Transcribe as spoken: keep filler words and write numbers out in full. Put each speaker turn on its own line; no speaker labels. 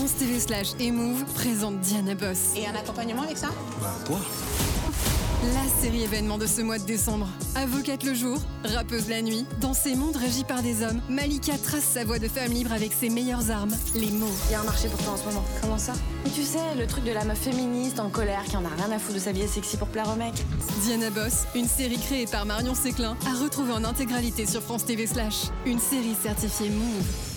France T V slash et Move présente Diana Boss.
Et un accompagnement avec ça?
Bah, toi.
La série événement de ce mois de décembre. Avocate le jour, rappeuse la nuit, dans ces mondes régis par des hommes, Malika trace sa voie de femme libre avec ses meilleures armes, les mots.
Il y a un marché pour toi en ce moment.
Comment ça?
Mais tu sais, le truc de la meuf féministe en colère qui en a rien à foutre de s'habiller sexy pour plaire au mec.
Diana Boss, une série créée par Marion Séclin, à retrouver en intégralité sur France T V slash. Une série certifiée Move.